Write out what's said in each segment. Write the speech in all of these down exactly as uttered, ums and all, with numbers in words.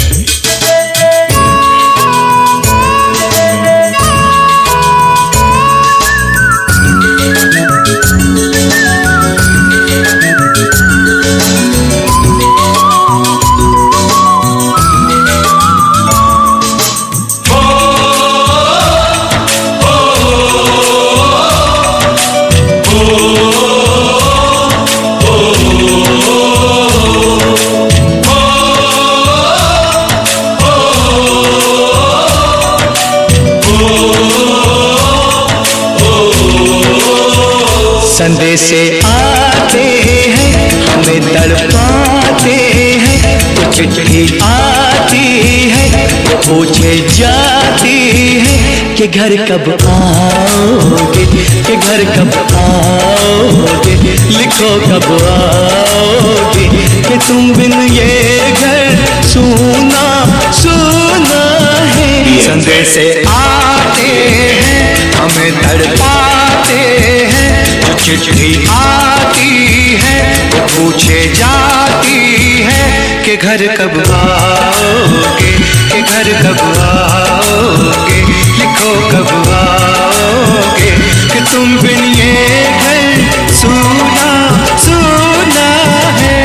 संदेशे आते हैं हमें तड़पाते हैं, तो चिट्ठी आती है तो पूछे जाती है कि घर कब आओगे, कि घर कब आओगे, लिखो कब आओगे, कि तुम बिन ये घर सूना सूना है। संदेशे आते हैं हमें तड़पाते हैं, चिट्ठी आती है तो पूछे जाती है कि घर कब आओगे, कि घर कब आओगे, लिखो कब आओगे, कि तुम बिन ये घर सूना सूना है।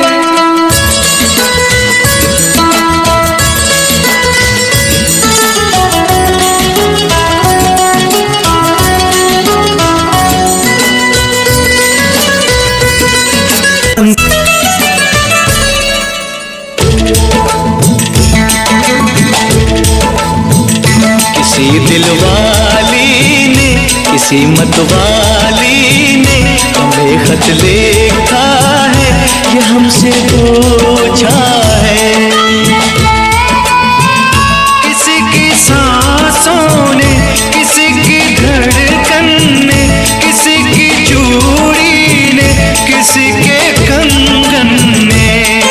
किसी दिलवाली ने, किसी मतवाली ने हमें खत लिखा है, ये हमसे पूछा है। किसी की सांसों ने, किसी की धड़कन ने, किसी की चूड़ी ने, किसी के कंगन ने,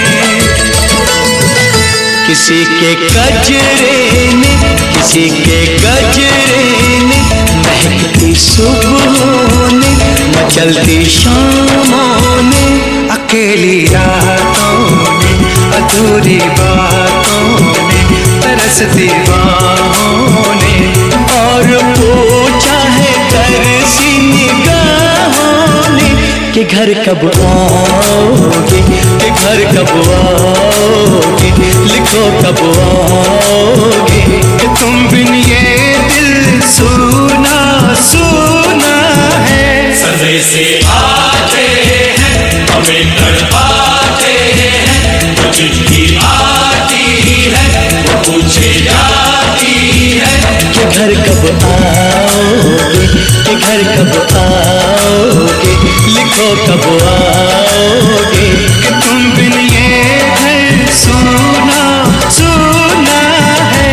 किसी के गजरे ने, किसी के गजरे ने, महकती सुबहों ने, मचलती शामों ने, अकेली रातों ने, अधूरी बातों ने, तरसती बाहों ने, और पूछा है तरसी निगाहों ने कि घर कब आओगे, कि घर कब आओगे, लिखो कब आओगे, कि तुम बिन ये दिल सूना सूना है। संदेशे आते हैं हमें तड़पाते हैं, तो चिट्ठी आती है वो पूछे जाती है कि घर कब आओगे, कि घर कब आओगे, लिखो कब आओगे, कि तुम बिन ये घर सूना सूना है।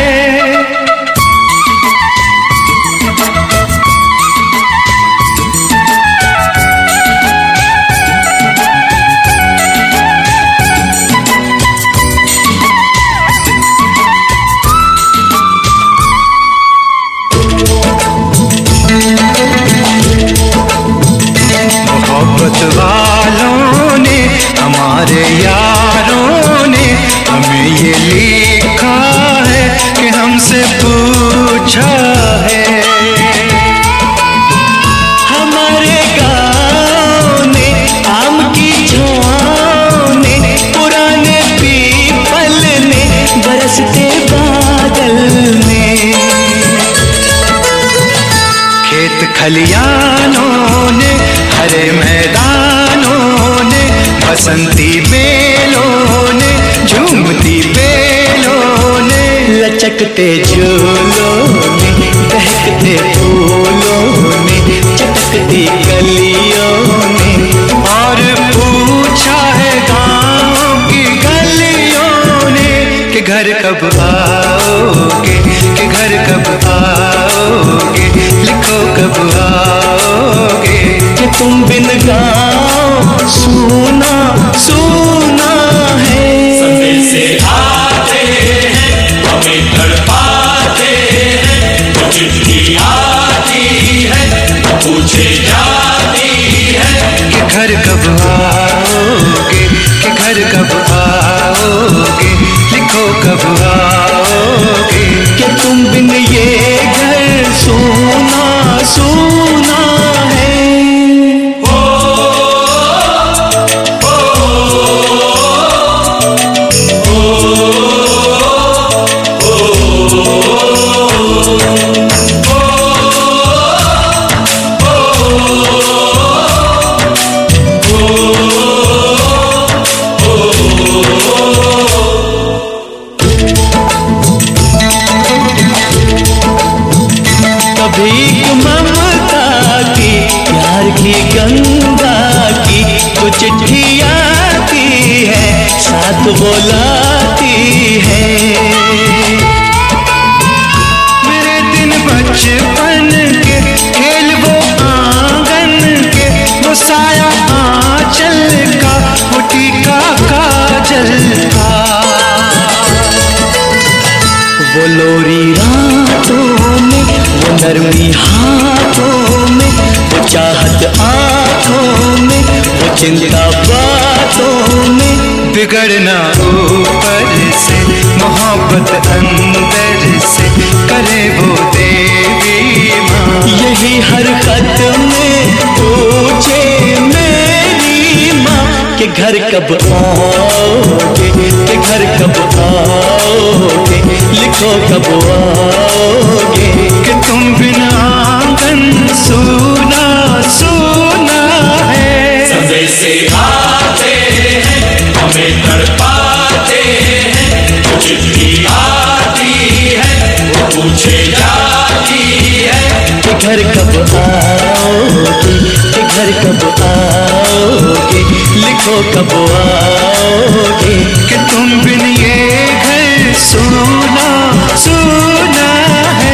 मोहब्बत वालों ने, हमारे यारों ने हमें ये लिखा है कि हमसे पूछा है। हमारे गाँव ने, आम की छाँव ने, पुराने पीपल ने, बरसते बादल ने, खेत खलियानों ने, हरे मैदानों ने, बसंती बेलों ने, झूमती बेलों ने, लचकते झूलों ने, बहकते फूलों ने, चटकती गलियों ने, और पूछा है गाँव की गलियों ने कि घर कब आओगे, कि घर कब आओगे, लिखो कब आओगे, कि तुम बिन गाँव सूना सूना है। संदेशे आते हैं हमें तड़पाते हैं, तो चिट्ठी आती है वो पूछे जाती है कि घर कब आओगे, कि घर कब आओगे, लिखो लिखो कब आओगे कि तुम बिन ये घर सोना सोना है। भीख ममता की प्यार की गंगा की कुछ चिट्ठी आती है साथ बुलाती है। मेरे दिन बचपन के खेल वो आंगन के, वो साया आंचल का, वो टीका काजल का, वो लोरी रातों में, वो नरमी हाथों में, वो चाहत आँखों में, वो चिंता बातों में। बिगड़ना ऊपर से मोहब्बत अंदर से करे वो देवी माँ। यही हरकत में पूछे मेरी माँ कि घर कब आओगे, कि घर कब आओगे, लिखो कब आओगे कि तुम बिना आंगन सूना सूना है। समय से आते हैं हमें तड़पाते हैं, वो चिट्ठी आती है वो पूछे जाती है कि घर कब आओगे, कि घर कब आओगे, लिखो कब आओगे कि तुम बिन ये घर सूना सूना है।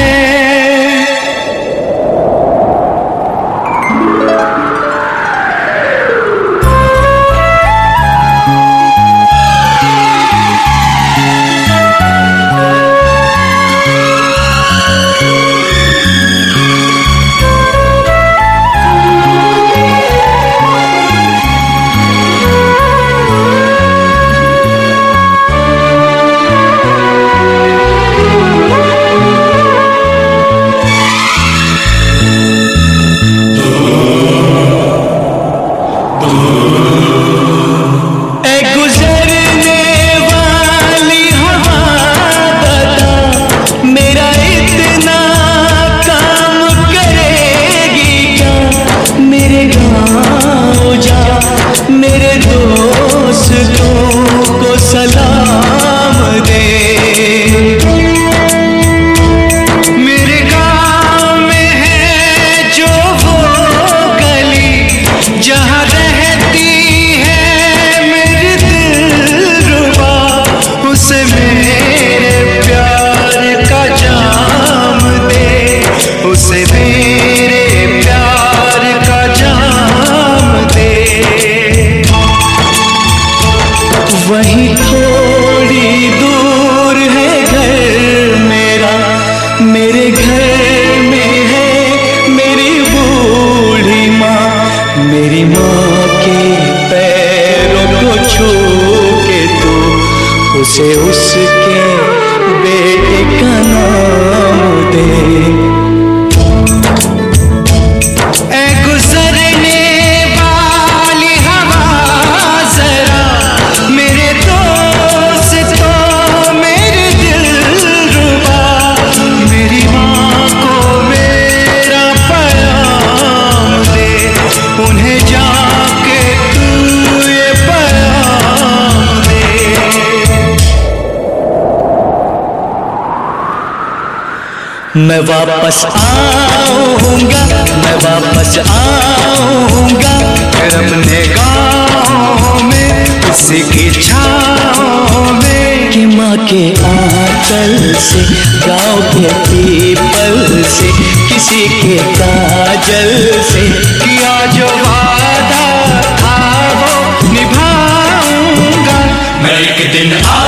वही थोड़ी दूर है घर मेरा, मेरे घर में है मेरी बूढ़ी माँ। मेरी माँ के पैरों को छू के तू उसे उसके बेटे का नाम दे। मैं वापस आऊंगा, मैं वापस आऊंगा फिर अपने गाँव में किसी की छाँव में, कि माँ के आंचल से, गाँव के पीपल से, किसी के काजल से किया जो वादा था वो निभाऊंगा। मैं एक दिन आ